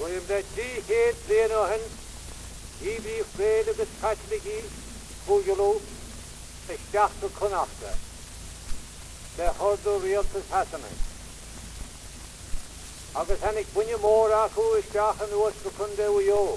William that G hate Leonohan, he be afraid of the Catholic Hugelo, the Shaft of Conafta, the Hordo Realtus Hassaman. Agus hannig bunye mór acu isteach an uas go chunde uyo.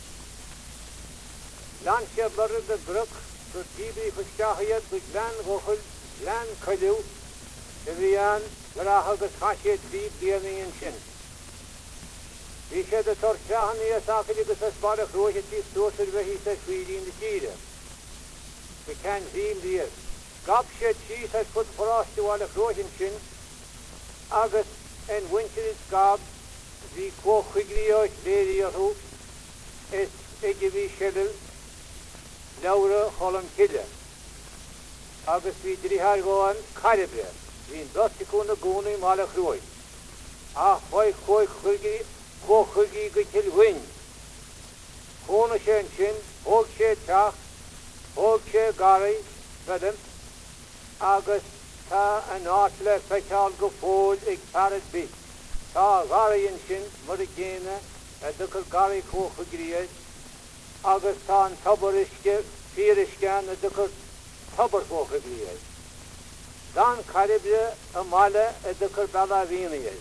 Lansja blurre de druk, go dibri verstachiad go glan gochel, glan kaliw, de vian gracha go chasje diep bierning in sin. Visje de torchahan nie sakeli go sasbare grootje tis doorser wehi sa schwiri in de kire. We kan zien die. Gapsje cheese has put frost to alle grootje in sin, agus en winter is gab, die kochigrios leriahu, is egevi shedel, Laura Holland Kille. Agus vi drihar goan Karibre, vi in dostikuna guni malachroi. Ah, hoi kochigi gitil win. Kona shen chin, hog she chach, hog she gari, vedem, agus ta an artle fechal go fold ik paret bit. Ta gari in shin, murigena, a dukal gari kochigrias, agus ta an tabariske, firiske, a dukal tabar kochigrias. Dan Karibre a male, a dukal bala vinias.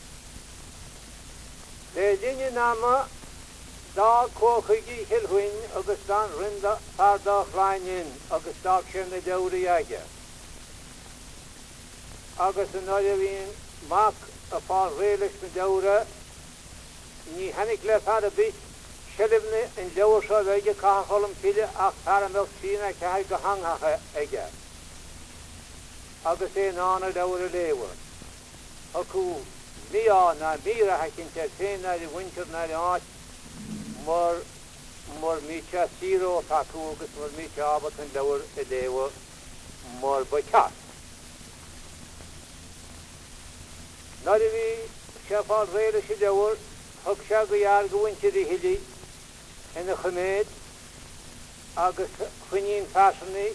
De linje nama, da kochigi hilhuin, agus dan rinda farda chlainin, agus da kshene deuriage. Agus yn oed fi'n mac y ffordd relis yn dawra, ni hannig le far y bit, sylifni yn dawr so feige cachol yn pili ach far y mel sy'n a cael gyhangach ege. Agus ein an y dawr y lewer. Acw, mi o na mira hacyn tersen na i winter na i at, mor micha siro tacw, agus mor micha abat yn dawr y lewer, mor bwycat. Nari vi shafal reile si dawr, hoksha gwyar gwyn ti di hili, yn y chymyd, agus chwyni'n faswni,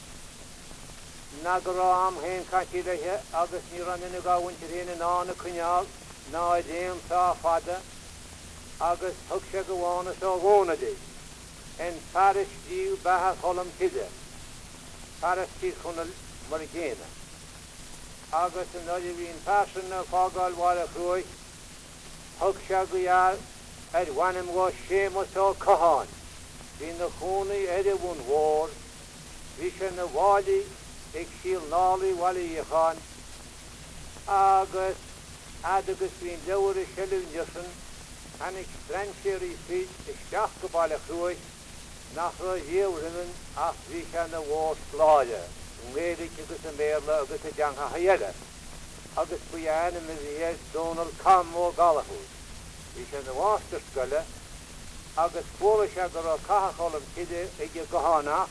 na gyro am hen cati lehe, agus ni ran yn y gawyn ti hyn yn an y cynial, na i ddim sa fada, agus hoksha gwan y so gwan ydi, yn paris diw baha cholam tide, paris diw chwnal marigena. Agus yn oed fi'n pasyn y ffogal war y chrwy, hwg siag iar, wanem go shem o so cyhon. Fi'n y chwni edifwn war, fi sy'n y wali, eich syl noli wali i chan, agus adagus fi'n dawr y sylwyn jysyn, han eich stransir i ffyd, eich dach gobal y chrwy, nach roi hiewrynyn, ach fi sy'n y war sglaya. Ngedig agus y merla agus y jangha hayada. Agus bwyan y myzies Donald Cam o galahwyd. Isyn y wastr sgala, agus bwys agar o cahachol am tide egi gohanach,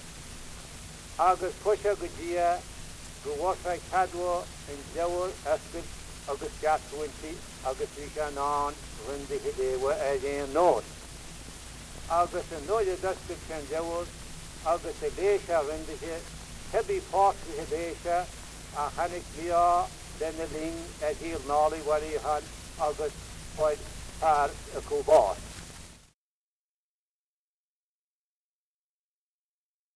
agus pwysig y dia gwasau cadwo yn dewr ysgyd agus jatwynti, agus isyn an ryndi hidewa ein nod. Agus y nod y dysgyd sy'n dewr, agus y leisha ryndi hi, hebi part we hebesha a hanik via den ling at heel nali wali han agus point par a kubas